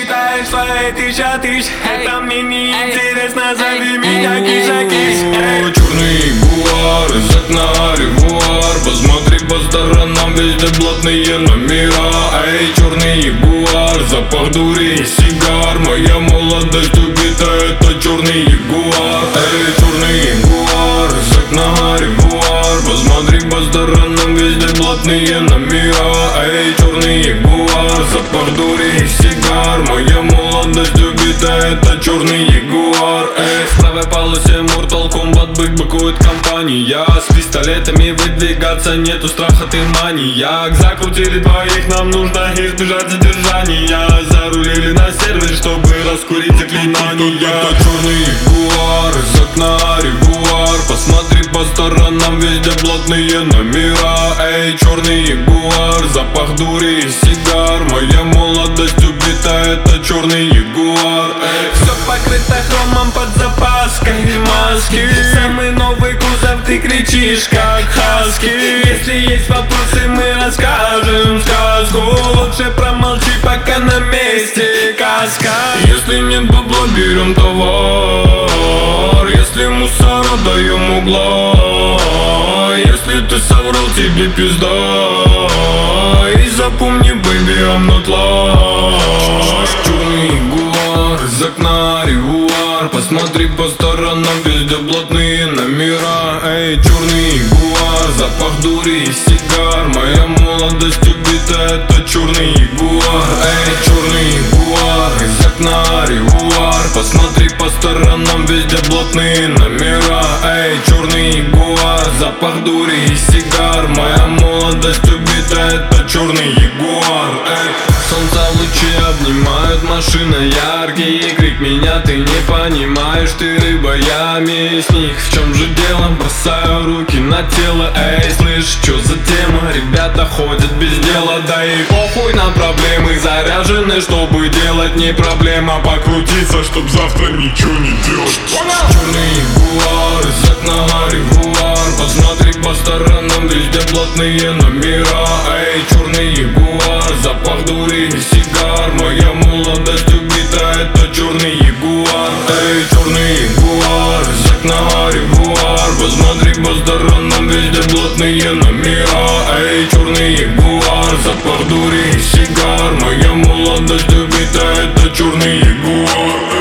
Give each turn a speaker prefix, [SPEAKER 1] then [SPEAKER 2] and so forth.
[SPEAKER 1] считаешь свои тысяч? Это мне не интересно, зови меня киса-кис.
[SPEAKER 2] Черный ягуар, из окна ревуар. Посмотри по сторонам, везде блатные номера. Эй, черный ягуар, запах дури и сигар. Моя молодость убита, это черный ягуар. Эй, черный ягуар, из окна ревуар. Посмотри по сторонам, везде блатные номера. Эй, черный ягуар, запах дури и сигар. Моя молодость убита, это черный ягуар. Эй, в правой полосе Mortal Kombat бык быкует компания. С пистолетами выдвигаться, нету страха, ты маньяк. Закрутили двоих, нам нужно избежать задержания. Зарулили на сервер, чтобы раскурить заклинания. Это черный ягуар, из окна ревуар. Посмотри по сторонам, везде блатные номера. Эй, черный ягуар, запах дури и сигар. Моя молодость убита, это черный ягуар. Эй,
[SPEAKER 1] все покрыто хромом под запаской маски. Самый новый кузов, ты кричишь как хаски. Если есть вопросы, мы расскажем сказку. Лучше промолчи, пока на месте каска.
[SPEAKER 2] если нет бабла, берем товар. Если мусора, даем угла. Если ты соврал, тебе пизда. И запомни, baby, I'm not lost. Черный ягуар, из окна ревуар. Посмотри по сторонам, везде блатные номера. Эй, черный ягуар, запах дури и сигар. Моя молодость убита, это черный ягуар. Эй, черный ягуар, из окна ревуар. Посмотри по сторонам, везде блатные номера. Эй, черный ягуар, запах дури и сигар. Моя молодость убита, это черный ягуар. Эй, солнце лучи обнимают, машина яркий крик, меня ты не понимаешь, ты рыба, я мясник. В чем же дело? Бросаю руки на тело. Эй, слышь, чё за тема? Ребята ходят без дела. Да и похуй на проблемы, заряжены, чтобы делать не проблема. Покрутиться, чтоб завтра ничего не делать. Черный ягуар, из окна ревуар. Посмотри по сторонам, везде блатные номера. Эй, черный ягуар, запах дури и сигар. Моя молодость убита, это черный ягуар. Эй, черный ягуар, из окна ревуар. Посмотри по сторонам, везде блатные номера. Эй, черный ягуар, запах дури и сигар. Моя молодость убита, это черный ягуар.